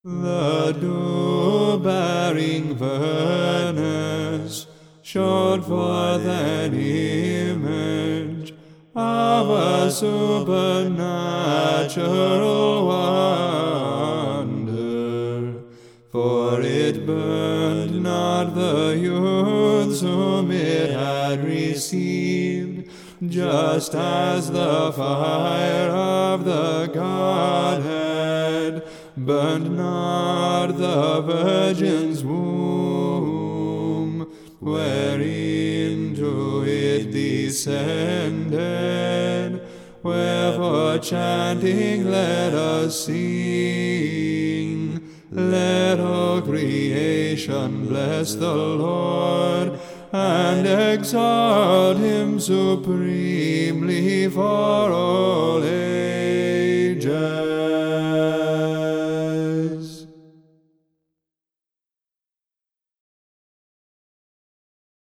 The dew-bearing furnace showed forth an image of a supernatural wonder, for it burned not the youths whom it had received, just as the fire of the Godhead burned not the virgin's womb, whereinto it descended. Wherefore, chanting, let us sing. Let all creation bless the Lord, and exalt him supremely for all ages.